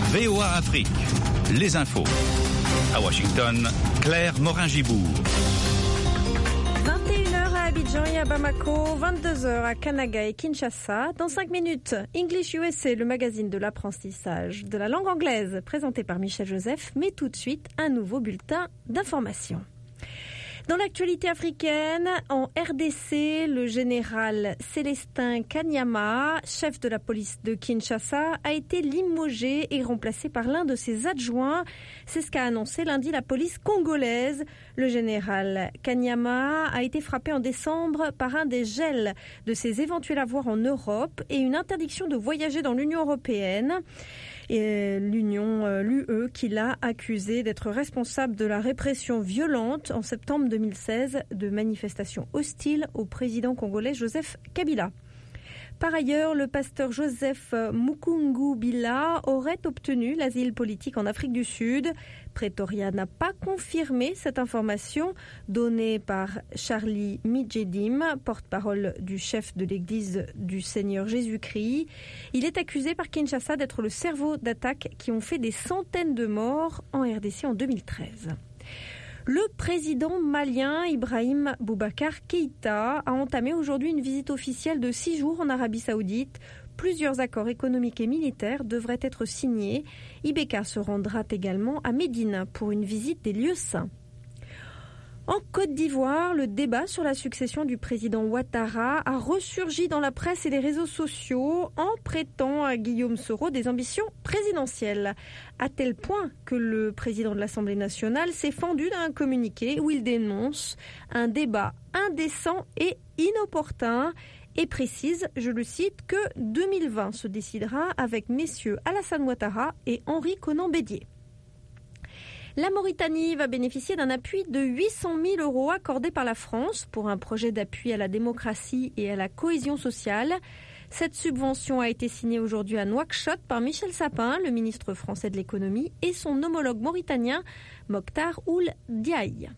VOA Afrique, les infos. À Washington, Claire Morin-Gibourg. 21h à Abidjan et à Bamako, 22h à Kanaga et Kinshasa. Dans 5 minutes, English USA, le magazine de l'apprentissage de la langue anglaise, présenté par Michel Joseph. Mais tout de suite, un nouveau bulletin d'information. Dans l'actualité africaine, en RDC, le général Célestin Kanyama, chef de la police de Kinshasa, a été limogé et remplacé par l'un de ses adjoints. C'est ce qu'a annoncé lundi la police congolaise. Le général Kanyama a été frappé en décembre par un des gels de ses éventuels avoirs en Europe et une interdiction de voyager dans l'Union européenne. Et l'UE qui l'a accusé d'être responsable de la répression violente en septembre 2016 de manifestations hostiles au président congolais Joseph Kabila. Par ailleurs, le pasteur Joseph Mukungubila aurait obtenu l'asile politique en Afrique du Sud. Pretoria n'a pas confirmé cette information donnée par Charlie Midjedim, porte-parole du chef de l'église du Seigneur Jésus-Christ. Il est accusé par Kinshasa d'être le cerveau d'attaques qui ont fait des centaines de morts en RDC en 2013. Le président malien Ibrahim Boubacar Keïta a entamé aujourd'hui une visite officielle de 6 jours en Arabie Saoudite. Plusieurs accords économiques et militaires devraient être signés. Ibeka se rendra également à Médine pour une visite des lieux saints. En Côte d'Ivoire, le débat sur la succession du président Ouattara a ressurgi dans la presse et les réseaux sociaux en prêtant à Guillaume Soro des ambitions présidentielles, à tel point que le président de l'Assemblée nationale s'est fendu d'un communiqué où il dénonce un débat indécent et inopportun et précise, je le cite, que 2020 se décidera avec messieurs Alassane Ouattara et Henri Konan Bédié. La Mauritanie va bénéficier d'un appui de 800 000 € accordé par la France pour un projet d'appui à la démocratie et à la cohésion sociale. Cette subvention a été signée aujourd'hui à Nouakchott par Michel Sapin, le ministre français de l'économie, et son homologue mauritanien Mokhtar Ould Diaye.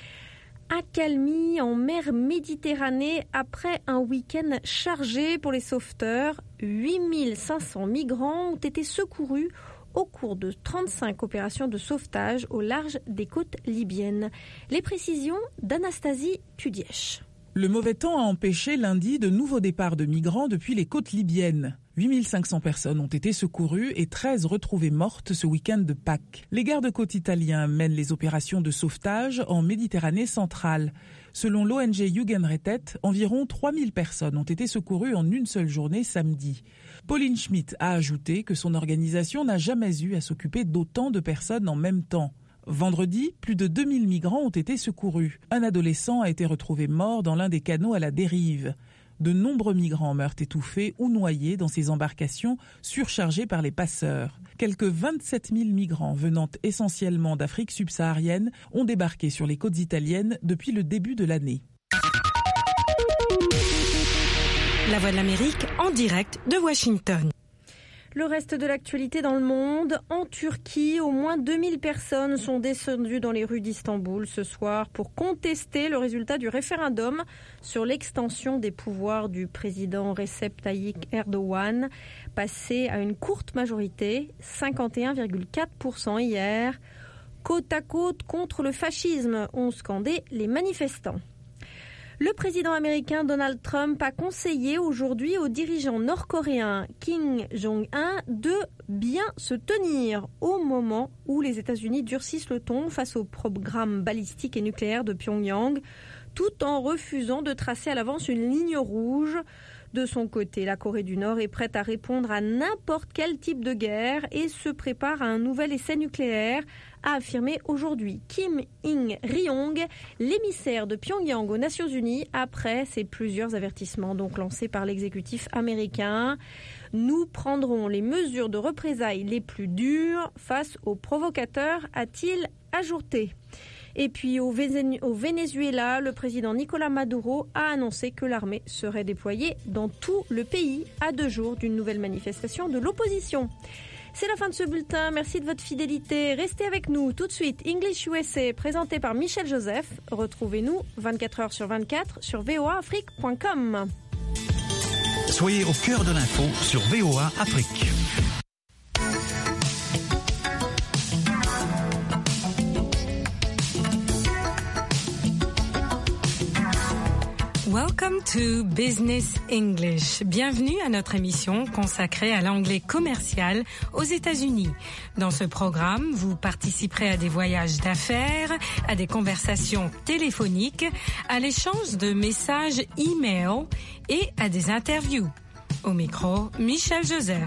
Accalmie en mer Méditerranée après un week-end chargé pour les sauveteurs. 8500 migrants ont été secourus au cours de 35 opérations de sauvetage au large des côtes libyennes. Les précisions d'Anastasie Tudièche. Le mauvais temps a empêché lundi de nouveaux départs de migrants depuis les côtes libyennes. 8500 personnes ont été secourues et 13 retrouvées mortes ce week-end de Pâques. Les gardes-côtes italiens mènent les opérations de sauvetage en Méditerranée centrale. Selon l'ONG Jugendrettet, environ 3000 personnes ont été secourues en une seule journée samedi. Pauline Schmitt a ajouté que son organisation n'a jamais eu à s'occuper d'autant de personnes en même temps. Vendredi, plus de 2000 migrants ont été secourus. Un adolescent a été retrouvé mort dans l'un des canaux à la dérive. De nombreux migrants meurent étouffés ou noyés dans ces embarcations surchargées par les passeurs. Quelques 27 000 migrants venant essentiellement d'Afrique subsaharienne ont débarqué sur les côtes italiennes depuis le début de l'année. La Voix de l'Amérique en direct de Washington. Le reste de l'actualité dans le monde. En Turquie, au moins 2000 personnes sont descendues dans les rues d'Istanbul ce soir pour contester le résultat du référendum sur l'extension des pouvoirs du président Recep Tayyip Erdogan, passé à une courte majorité, 51,4% hier. Côte à côte contre le fascisme, ont scandé les manifestants. Le président américain Donald Trump a conseillé aujourd'hui au dirigeant nord-coréen Kim Jong-un de bien se tenir au moment où les États-Unis durcissent le ton face au programme balistique et nucléaire de Pyongyang, tout en refusant de tracer à l'avance une ligne rouge. De son côté, la Corée du Nord est prête à répondre à n'importe quel type de guerre et se prépare à un nouvel essai nucléaire, a affirmé aujourd'hui Kim Il-ryong, l'émissaire de Pyongyang aux Nations Unies, après ces plusieurs avertissements donc lancés par l'exécutif américain. Nous prendrons les mesures de représailles les plus dures face aux provocateurs, a-t-il ajouté. Et puis au Venezuela, le président Nicolás Maduro a annoncé que l'armée serait déployée dans tout le pays à 2 jours d'une nouvelle manifestation de l'opposition. C'est la fin de ce bulletin. Merci de votre fidélité. Restez avec nous. Tout de suite, English USA, présenté par Michel Joseph. Retrouvez-nous 24 heures sur 24 sur voaafrique.com. Soyez au cœur de l'info sur VOA Afrique. Welcome to Business English. Bienvenue à notre émission consacrée à l'anglais commercial aux États-Unis. Dans ce programme, vous participerez à des voyages d'affaires, à des conversations téléphoniques, à l'échange de messages e-mail et à des interviews. Au micro, Michel Joseph.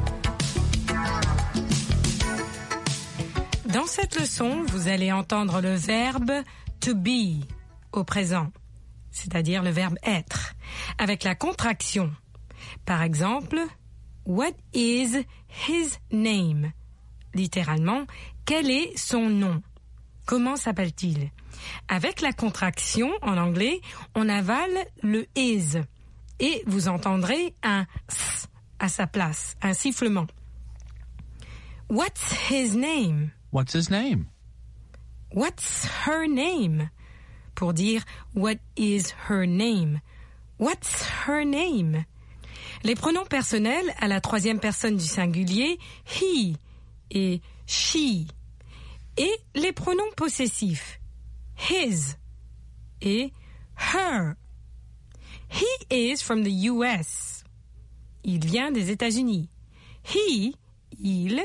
Dans cette leçon, vous allez entendre le verbe to be au présent, c'est-à-dire le verbe être, avec la contraction. Par exemple, what is his name? Littéralement, quel est son nom? Comment s'appelle-t-il? Avec la contraction, en anglais, on avale le is et vous entendrez un s à sa place, un sifflement. What's his name? What's his name? What's her name? Pour dire what is her name? What's her name? Les pronoms personnels à la troisième personne du singulier, he et she. Et les pronoms possessifs, his et her. He is from the US. Il vient des États-Unis. He, il.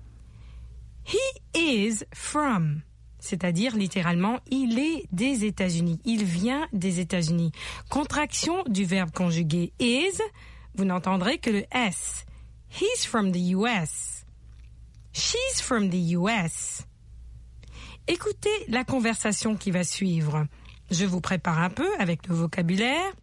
He is from. C'est-à-dire, littéralement, il est des États-Unis. Il vient des États-Unis. Contraction du verbe conjugué is, vous n'entendrez que le S. He's from the US. She's from the US. Écoutez la conversation qui va suivre. Je vous prépare un peu avec le vocabulaire.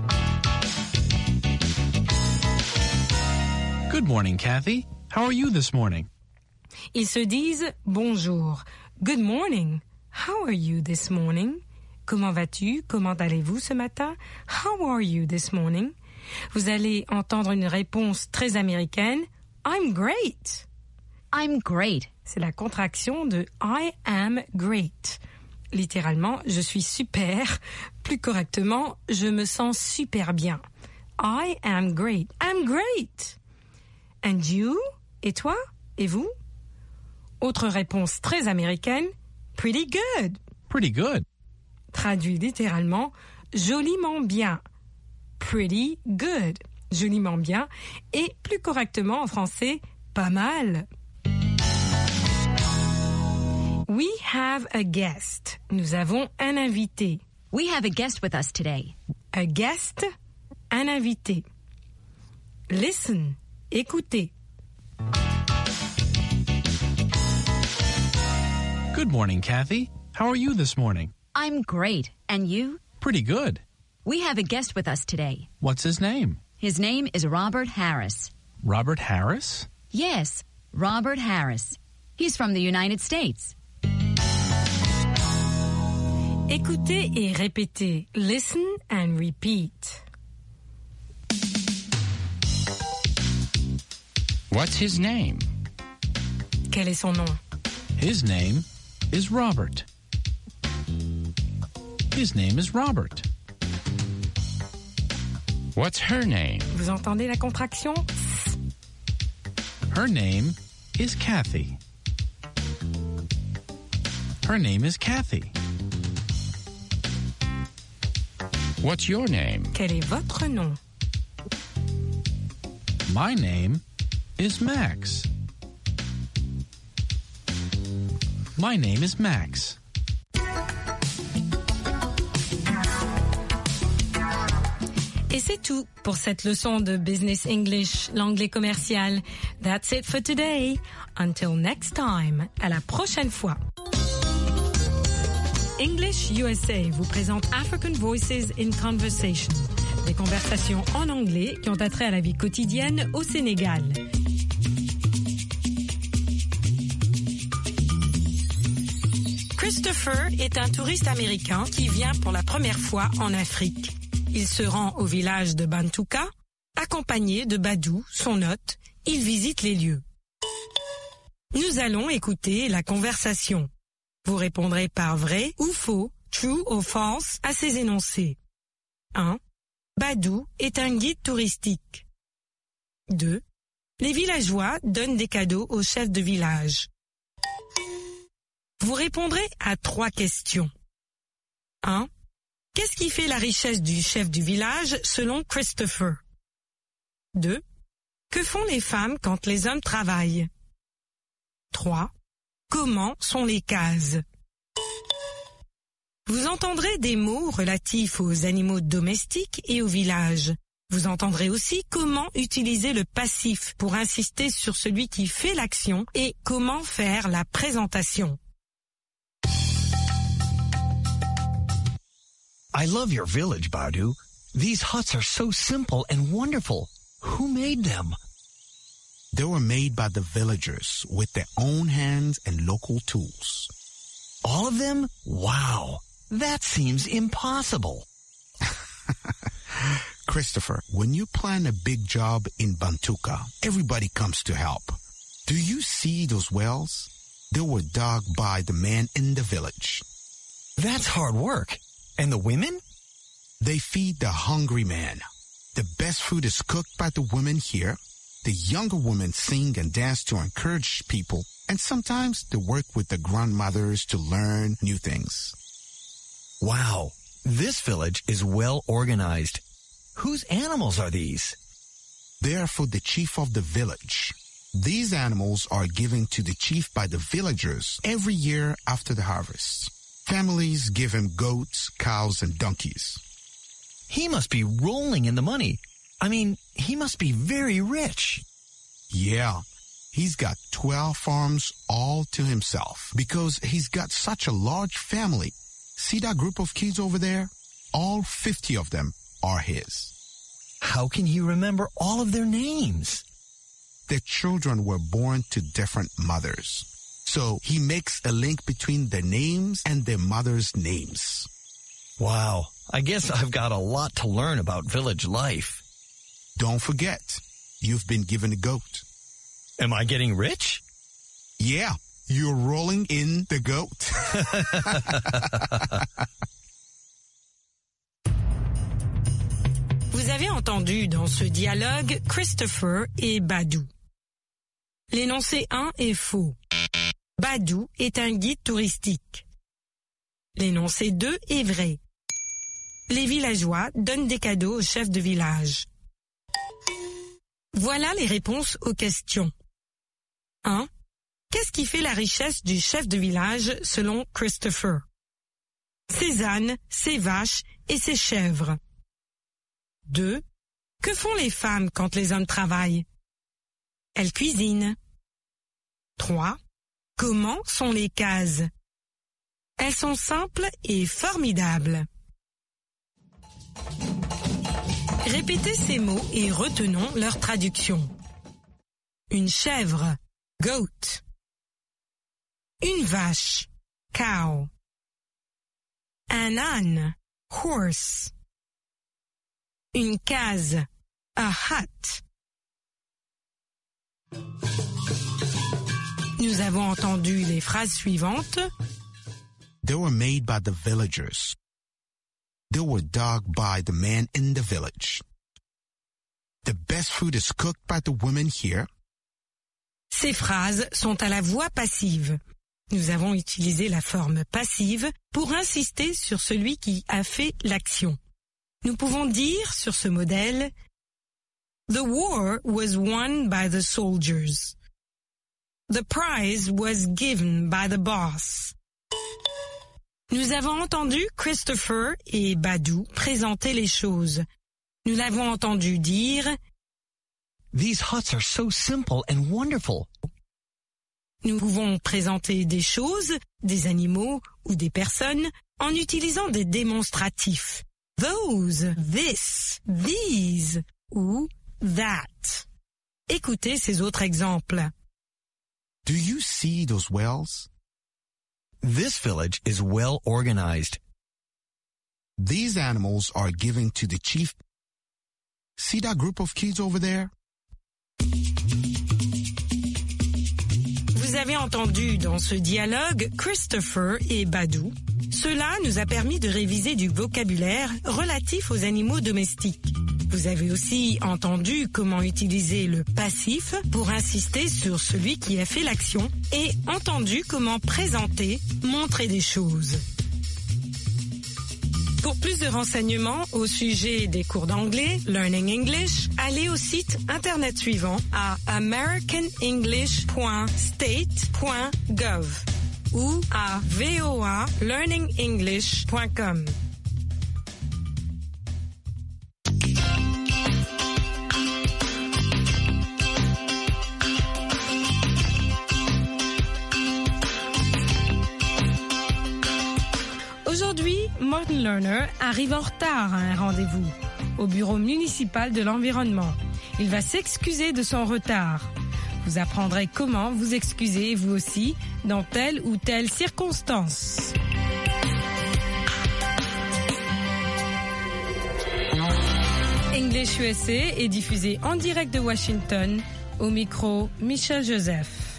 Good morning, Kathy. How are you this morning? Ils se disent bonjour. Good morning. How are you this morning? Comment vas-tu? Comment allez-vous ce matin? How are you this morning? Vous allez entendre une réponse très américaine. I'm great. I'm great. C'est la contraction de I am great. Littéralement, je suis super. Plus correctement, je me sens super bien. I am great. I'm great. And you? Et toi? Et vous? Autre réponse très américaine, pretty good. Pretty good. Traduit littéralement, joliment bien. Pretty good. Joliment bien. Et plus correctement en français, pas mal. We have a guest. Nous avons un invité. We have a guest with us today. A guest, un invité. Listen, écoutez. Good morning, Kathy. How are you this morning? I'm great. And you? Pretty good. We have a guest with us today. What's his name? His name is Robert Harris. Robert Harris? Yes, Robert Harris. He's from the United States. Écoutez et répétez. Listen and repeat. What's his name? Quel est son nom? His name is Robert. His name is Robert. What's her name? Vous entendez la contraction? Her name is Kathy. Her name is Kathy. What's your name? Quel est votre nom? My name is Max. My name is Max. Et c'est tout pour cette leçon de Business English, l'anglais commercial. That's it for today. Until next time. À la prochaine fois. English USA vous présente African Voices in Conversation. Des conversations en anglais qui ont attrait à la vie quotidienne au Sénégal. Christopher est un touriste américain qui vient pour la première fois en Afrique. Il se rend au village de Bantouka, accompagné de Badou, son hôte. Il visite les lieux. Nous allons écouter la conversation. Vous répondrez par vrai ou faux, true ou false, à ces énoncés. 1. Badou est un guide touristique. 2. Les villageois donnent des cadeaux au chef de village. Vous répondrez à 3 questions. 1. Qu'est-ce qui fait la richesse du chef du village selon Christopher? 2. Que font les femmes quand les hommes travaillent? 3. Comment sont les cases? Vous entendrez des mots relatifs aux animaux domestiques et au village. Vous entendrez aussi comment utiliser le passif pour insister sur celui qui fait l'action et comment faire la présentation. I love your village, Badu. These huts are so simple and wonderful. Who made them? They were made by the villagers with their own hands and local tools. All of them? Wow. That seems impossible. Christopher, when you plan a big job in Bantuka, everybody comes to help. Do you see those wells? They were dug by the men in the village. That's hard work. And the women? They feed the hungry man. The best food is cooked by the women here. The younger women sing and dance to encourage people, and sometimes they work with the grandmothers to learn new things. Wow, this village is well organized. Whose animals are these? They are for the chief of the village. These animals are given to the chief by the villagers every year after the harvest. Families give him goats, cows, and donkeys. He must be rolling in the money. I mean, he must be very rich. Yeah, he's got 12 farms all to himself because he's got such a large family. See that group of kids over there? All 50 of them are his. How can he remember all of their names? Their children were born to different mothers. So he makes a link between their names and their mothers' names. Wow, I guess I've got a lot to learn about village life. Don't forget, you've been given a goat. Am I getting rich? Yeah, you're rolling in the goat. Vous avez entendu dans ce dialogue Christopher et Badou. L'énoncé 1 est faux. Badou est un guide touristique. L'énoncé 2 est vrai. Les villageois donnent des cadeaux au chef de village. Voilà les réponses aux questions. 1. Qu'est-ce qui fait la richesse du chef de village selon Christopher? Ses ânes, ses vaches et ses chèvres. 2. Que font les femmes quand les hommes travaillent? Elles cuisinent. 3. Comment sont les cases? Elles sont simples et formidables. Répétez ces mots et retenons leur traduction. Une chèvre, goat. Une vache, cow. Un âne, horse. Une case, a hut. Nous avons entendu les phrases suivantes. They were made by the villagers. They were dug by the men in the village. The best food is cooked by the women here. Ces phrases sont à la voix passive. Nous avons utilisé la forme passive pour insister sur celui qui a fait l'action. Nous pouvons dire sur ce modèle « The war was won by the soldiers. The prize was given by the boss. » Nous avons entendu Christopher et Badou présenter les choses. Nous l'avons entendu dire « These huts are so simple and wonderful. » Nous pouvons présenter des choses, des animaux ou des personnes en utilisant des démonstratifs. Those, this, these ou that. Écoutez ces autres exemples. Do you see those wells? This village is well organized. These animals are given to the chief. See that group of kids over there? Vous avez entendu dans ce dialogue Christopher et Badou. Cela nous a permis de réviser du vocabulaire relatif aux animaux domestiques. Vous avez aussi entendu comment utiliser le passif pour insister sur celui qui a fait l'action et entendu comment présenter, montrer des choses. Pour plus de renseignements au sujet des cours d'anglais, Learning English, allez au site internet suivant à americanenglish.state.gov ou à voalearningenglish.com. Aujourd'hui, Martin Lerner arrive en retard à un rendez-vous au bureau municipal de l'environnement. Il va s'excuser de son retard. Vous apprendrez comment vous excuser vous aussi dans telle ou telle circonstance. English USA est diffusé en direct de Washington. Au micro, Michel Joseph.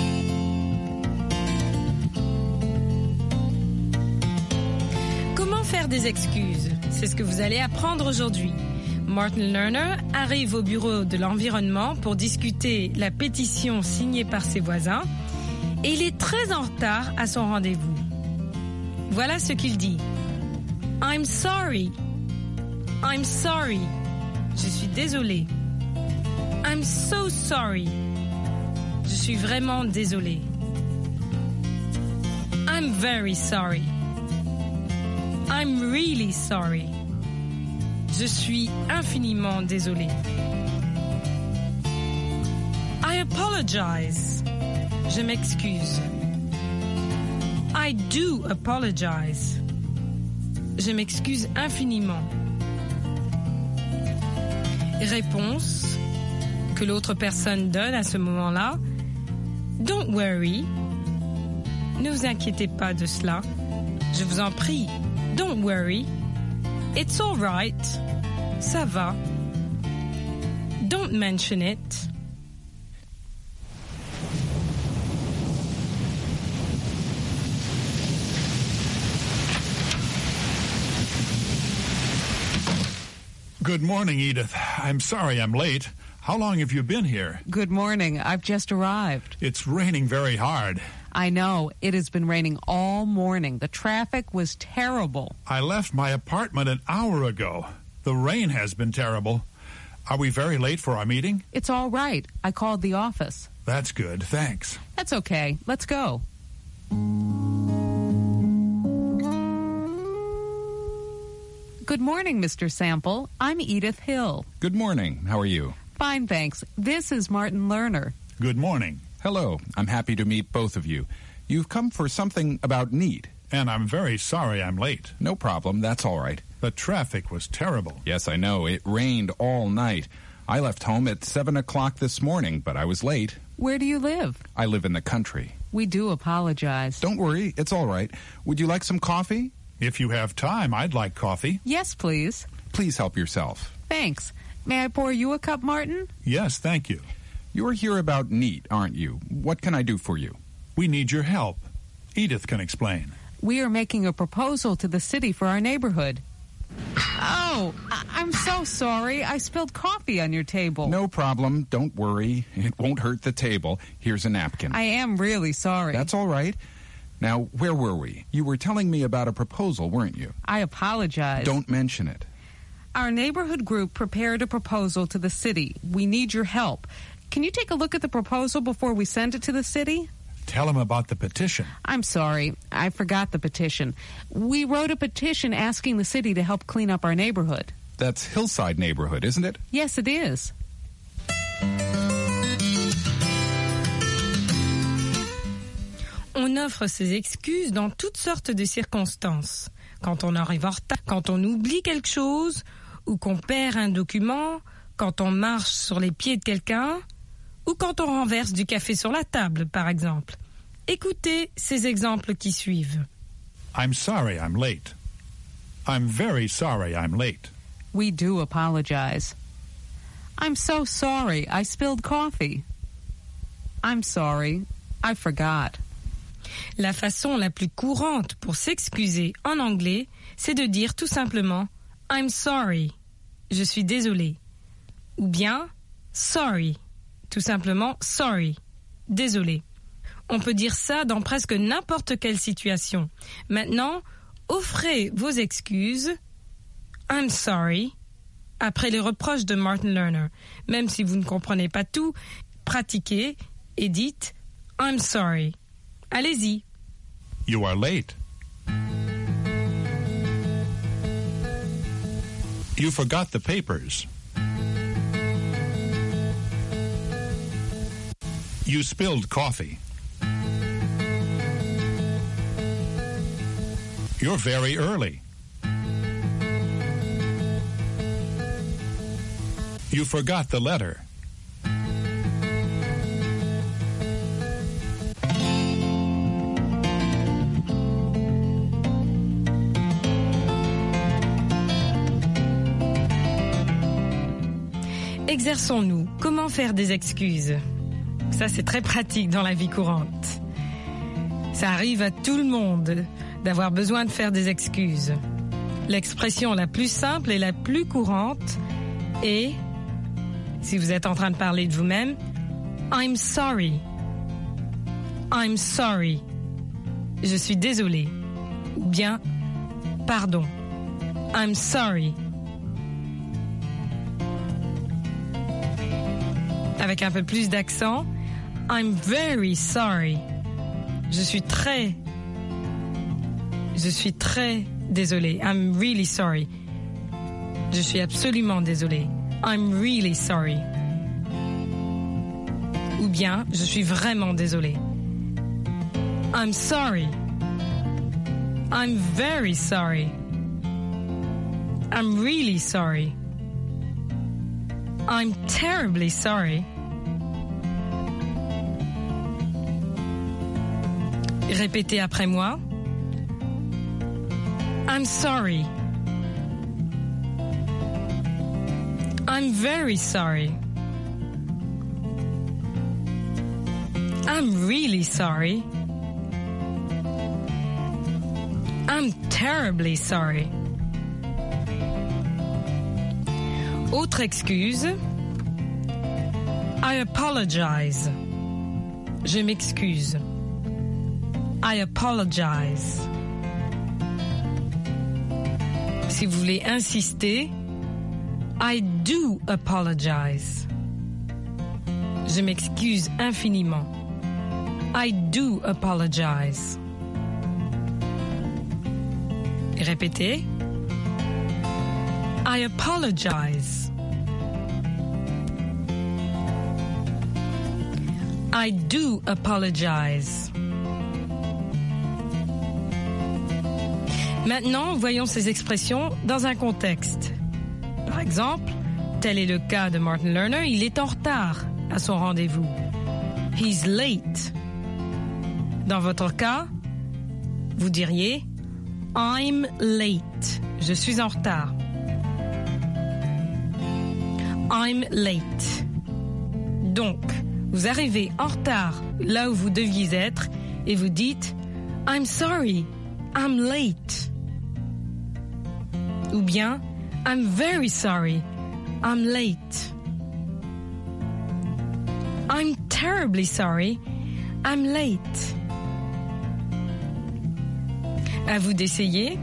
Comment faire des excuses? C'est ce que vous allez apprendre aujourd'hui. Martin Lerner arrive au bureau de l'environnement pour discuter la pétition signée par ses voisins et il est très en retard à son rendez-vous. Voilà ce qu'il dit. I'm sorry. I'm sorry. Je suis désolé. I'm so sorry. Je suis vraiment désolé. I'm very sorry. I'm really sorry. Je suis infiniment désolé. I apologize. Je m'excuse. I do apologize. Je m'excuse infiniment. Réponse que l'autre personne donne à ce moment-là. Don't worry. Ne vous inquiétez pas de cela. Je vous en prie. Don't worry. It's all right. Ça va. Don't mention it. Good morning, Edith. I'm sorry I'm late. How long have you been here? Good morning. I've just arrived. It's raining very hard. I know. It has been raining all morning. The traffic was terrible. I left my apartment an hour ago. The rain has been terrible. Are we very late for our meeting? It's all right. I called the office. That's good. Thanks. That's okay. Let's go. Good morning, Mr. Sample. I'm Edith Hill. Good morning. How are you? Fine, thanks. This is Martin Lerner. Good morning. Hello. I'm happy to meet both of you. You've come for something about NEAT. And I'm very sorry I'm late. No problem. That's all right. The traffic was terrible. Yes, I know. It rained all night. I left home at 7 o'clock this morning, but I was late. Where do you live? I live in the country. We do apologize. Don't worry. It's all right. Would you like some coffee? If you have time, I'd like coffee. Yes, please. Please help yourself. Thanks. May I pour you a cup, Martin? Yes, thank you. You're here about NEAT, aren't you? What can I do for you? We need your help. Edith can explain. We are making a proposal to the city for our neighborhood. Oh, I'm so sorry. I spilled coffee on your table. No problem. Don't worry. It won't hurt the table. Here's a napkin. I am really sorry. That's all right. Now, where were we? You were telling me about a proposal, weren't you? I apologize. Don't mention it. Our neighborhood group prepared a proposal to the city. We need your help. Can you take a look at the proposal before we send it to the city? Tell him about the petition. I'm sorry. I forgot the petition. We wrote a petition asking the city to help clean up our neighborhood. That's Hillside neighborhood, isn't it? Yes, it is. On offre ses excuses dans toutes sortes de circonstances. Quand on arrive en retard, quand on oublie quelque chose, ou qu'on perd un document, quand on marche sur les pieds de quelqu'un, ou quand on renverse du café sur la table, par exemple. Écoutez ces exemples qui suivent. I'm sorry I'm late. I'm very sorry I'm late. We do apologize. I'm so sorry I spilled coffee. I'm sorry, I forgot. La façon la plus courante pour s'excuser en anglais, c'est de dire tout simplement « I'm sorry », je suis désolé. Ou bien « sorry », tout simplement « sorry », désolé. On peut dire ça dans presque n'importe quelle situation. Maintenant, offrez vos excuses. I'm sorry. Après les reproches de Martin Lerner. Même si vous ne comprenez pas tout, pratiquez et dites I'm sorry. Allez-y. You are late. You forgot the papers. You spilled coffee. You're very early. You forgot the letter. Exerçons-nous. Comment faire des excuses? Ça, c'est très pratique dans la vie courante. Ça arrive à tout le monde d'avoir besoin de faire des excuses. L'expression la plus simple et la plus courante est, si vous êtes en train de parler de vous-même, I'm sorry. I'm sorry. Je suis désolé. Ou bien, pardon. I'm sorry. Avec un peu plus d'accent, I'm very sorry. Je suis très désolé. I'm really sorry. Je suis absolument désolé. I'm really sorry. Ou bien, je suis vraiment désolé. I'm sorry. I'm very sorry. I'm really sorry. I'm terribly sorry. Répétez après moi. I'm sorry. I'm very sorry. I'm really sorry. I'm terribly sorry. Autre excuse. I apologize. Je m'excuse. I apologize. Si vous voulez insister, I do apologize. Je m'excuse infiniment. I do apologize. Répétez. I apologize. I do apologize. Maintenant, voyons ces expressions dans un contexte. Par exemple, tel est le cas de Martin Lerner, il est en retard à son rendez-vous. He's late. Dans votre cas, vous diriez I'm late. Je suis en retard. I'm late. Donc, vous arrivez en retard là où vous deviez être et vous dites I'm sorry, I'm late. Ou bien I'm very sorry, I'm late. I'm terribly sorry, I'm late. À vous d'essayer.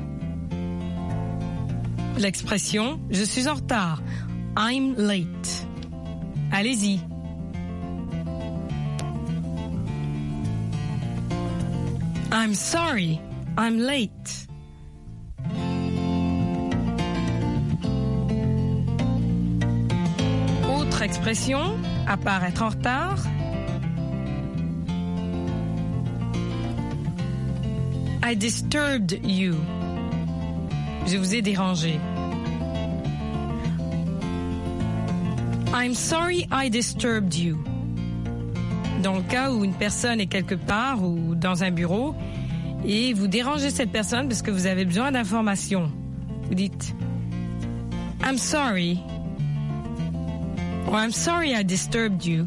L'expression « je suis en retard » I'm late. Allez-y. I'm sorry, I'm late. Autre expression, à part être en retard. I disturbed you. Je vous ai dérangé. I'm sorry I disturbed you. Dans le cas où une personne est quelque part ou dans un bureau et vous dérangez cette personne parce que vous avez besoin d'informations. Vous dites I'm sorry. Or I'm sorry I disturbed you.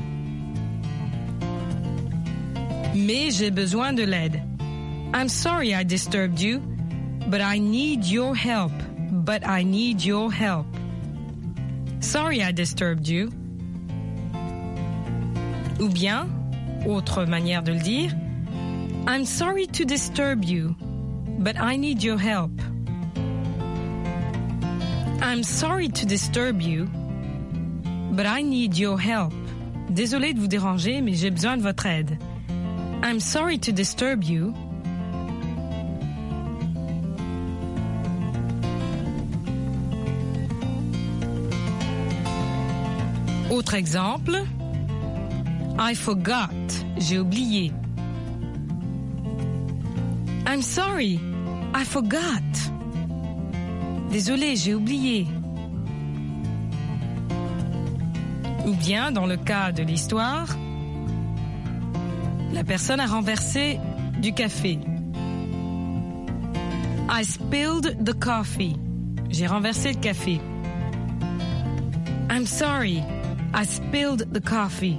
Mais j'ai besoin de l'aide. I'm sorry I disturbed you, but I need your help. But I need your help. Sorry I disturbed you. Ou bien, autre manière de le dire, I'm sorry to disturb you, but I need your help. I'm sorry to disturb you, but I need your help. Désolé de vous déranger, mais j'ai besoin de votre aide. I'm sorry to disturb you. Autre exemple. I forgot. J'ai oublié. I'm sorry. I forgot. Désolé, j'ai oublié. Ou bien, dans le cas de l'histoire, la personne a renversé du café. I spilled the coffee. J'ai renversé le café. I'm sorry. I spilled the coffee.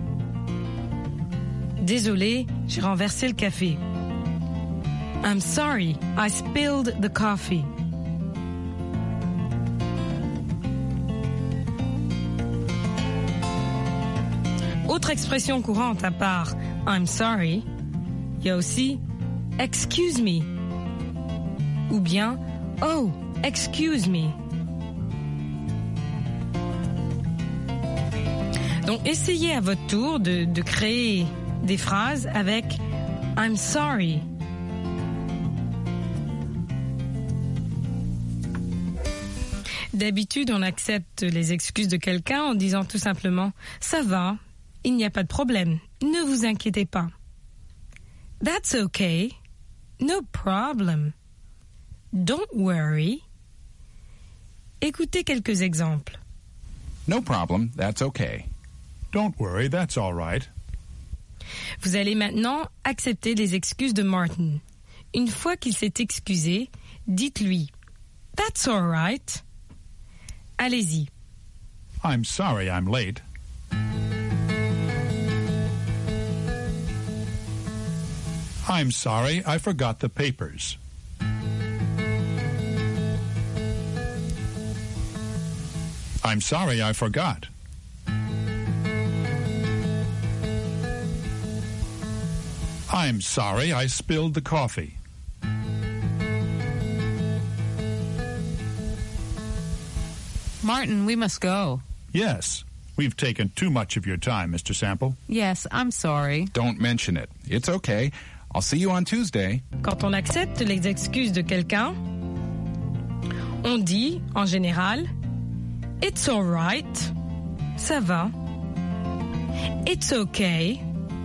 Désolé, j'ai renversé le café. I'm sorry. I spilled the coffee. Autre expression courante à part I'm sorry, il y a aussi excuse me ou bien oh, excuse me. Donc essayez à votre tour de créer des phrases avec I'm sorry. D'habitude, on accepte les excuses de quelqu'un en disant tout simplement ça va. Il n'y a pas de problème. Ne vous inquiétez pas. That's okay. No problem. Don't worry. Écoutez quelques exemples. No problem. That's okay. Don't worry, that's all right. Vous allez maintenant accepter les excuses de Martin. Une fois qu'il s'est excusé, dites-lui That's all right. Allez-y. I'm sorry I'm late. I'm sorry, I forgot the papers. I'm sorry, I forgot. I'm sorry, I spilled the coffee. Martin, we must go. Yes, we've taken too much of your time, Mr. Sample. Yes, I'm sorry. Don't mention it. It's okay. I'll see you on Tuesday. Quand on accepte les excuses de quelqu'un, on dit, en général, It's all right. Ça va. It's okay.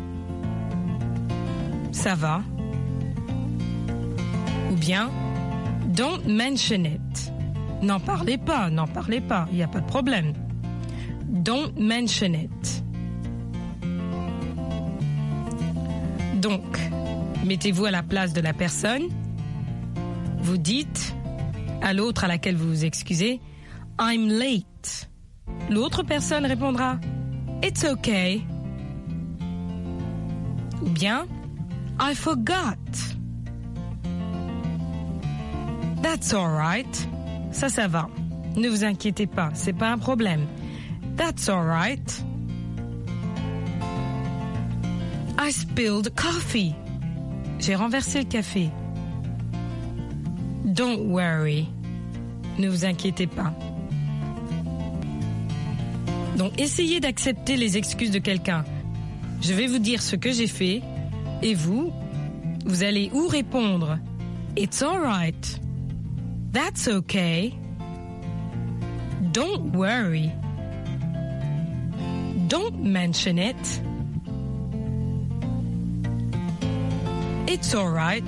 Ça va. Ou bien, Don't mention it. N'en parlez pas, il n'y a pas de problème. Don't mention it. Donc, mettez-vous à la place de la personne. Vous dites à l'autre à laquelle vous vous excusez, I'm late. L'autre personne répondra, It's okay. Ou bien, I forgot. That's all right. Ça va. Ne vous inquiétez pas, c'est pas un problème. That's all right. I spilled coffee. J'ai renversé le café. Don't worry. Ne vous inquiétez pas. Donc, essayez d'accepter les excuses de quelqu'un. Je vais vous dire ce que j'ai fait et vous allez ou répondre It's all right. That's okay. Don't worry. Don't mention it. It's all right.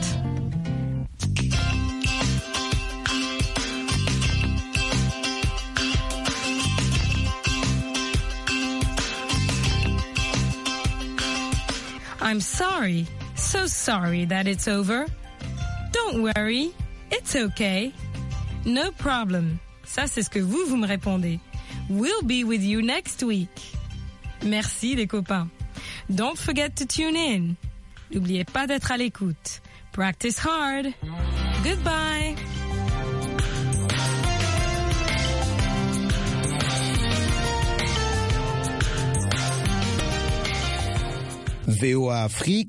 I'm sorry, so sorry that it's over. Don't worry, it's okay. No problem. Ça, c'est ce que vous me répondez. We'll be with you next week. Merci les copains. Don't forget to tune in. N'oubliez pas d'être à l'écoute. Practice hard. Goodbye. VOA Afrique